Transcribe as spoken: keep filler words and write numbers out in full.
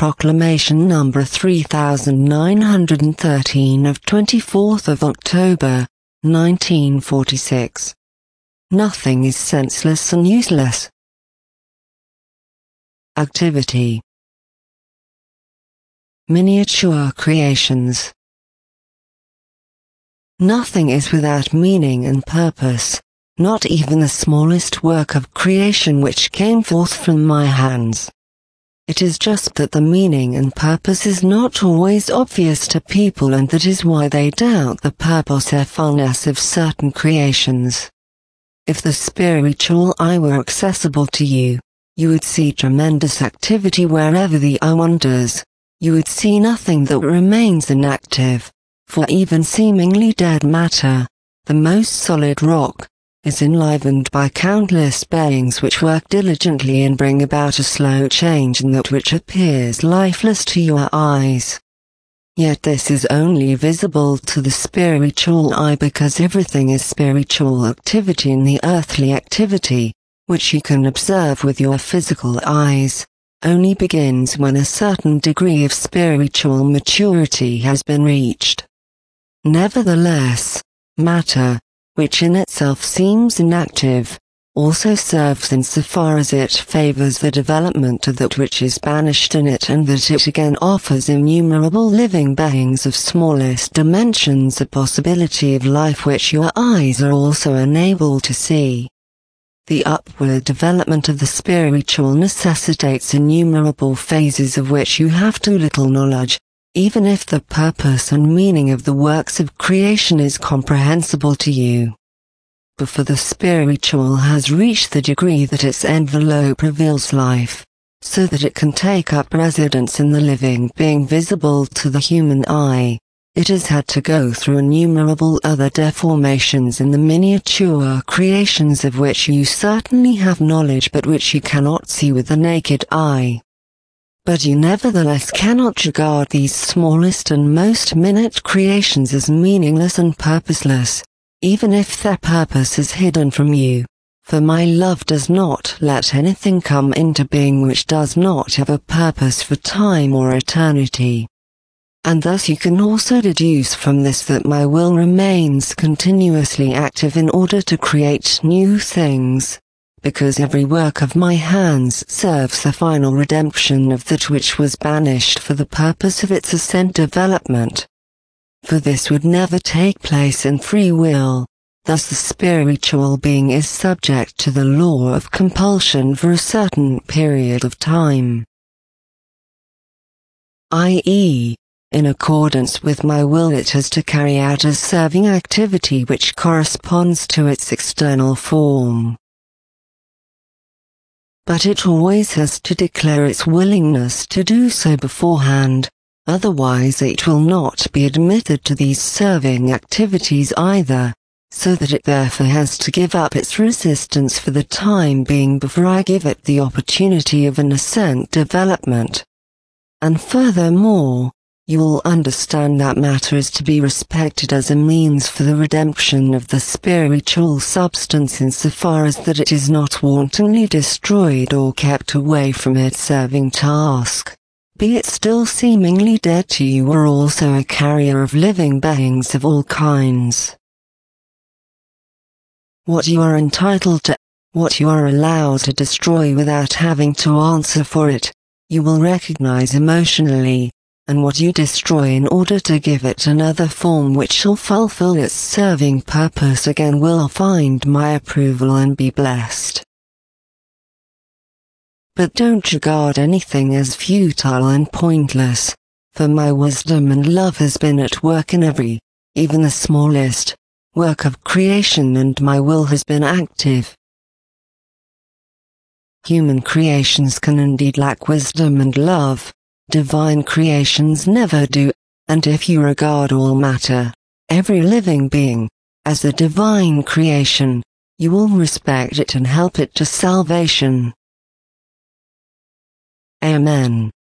Proclamation number three thousand nine hundred thirteen of twenty-fourth of October, nineteen forty-six. Nothing is senseless and useless. Activity. Miniature creations. Nothing is without meaning and purpose, not even the smallest work of creation which came forth from my hands. It is just that the meaning and purpose is not always obvious to people, and that is why they doubt the purposefulness of certain creations. If the spiritual eye were accessible to you, you would see tremendous activity wherever the eye wanders. You would see nothing that remains inactive, for even seemingly dead matter, the most solid rock, is enlivened by countless beings which work diligently and bring about a slow change in that which appears lifeless to your eyes. Yet this is only visible to the spiritual eye because everything is spiritual activity, and the earthly activity, which you can observe with your physical eyes, only begins when a certain degree of spiritual maturity has been reached. Nevertheless, matter, which in itself seems inactive, also serves insofar as it favors the development of that which is banished in it, and that it again offers innumerable living beings of smallest dimensions a possibility of life which your eyes are also unable to see. The upward development of the spiritual necessitates innumerable phases of which you have too little knowledge, even if the purpose and meaning of the works of creation is comprehensible to you. Before the spiritual has reached the degree that its envelope reveals life, so that it can take up residence in the living being visible to the human eye, it has had to go through innumerable other deformations in the miniature creations of which you certainly have knowledge but which you cannot see with the naked eye. But you nevertheless cannot regard these smallest and most minute creations as meaningless and purposeless, even if their purpose is hidden from you, for my love does not let anything come into being which does not have a purpose for time or eternity. And thus you can also deduce from this that my will remains continuously active in order to create new things, because every work of my hands serves the final redemption of that which was banished for the purpose of its ascent development. For this would never take place in free will, thus the spiritual being is subject to the law of compulsion for a certain period of time. that is, in accordance with my will it has to carry out a serving activity which corresponds to its external form. But it always has to declare its willingness to do so beforehand, otherwise it will not be admitted to these serving activities either, so that it therefore has to give up its resistance for the time being before I give it the opportunity of an ascent development. And furthermore, you will understand that matter is to be respected as a means for the redemption of the spiritual substance insofar as that it is not wantonly destroyed or kept away from its serving task, be it still seemingly dead to you or also a carrier of living beings of all kinds. What you are entitled to, what you are allowed to destroy without having to answer for it, you will recognize emotionally, and what you destroy in order to give it another form which shall fulfill its serving purpose again will find my approval and be blessed. But don't regard anything as futile and pointless, for my wisdom and love has been at work in every, even the smallest, work of creation, and my will has been active. Human creations can indeed lack wisdom and love, divine creations never do, and if you regard all matter, every living being, as a divine creation, you will respect it and help it to salvation. Amen.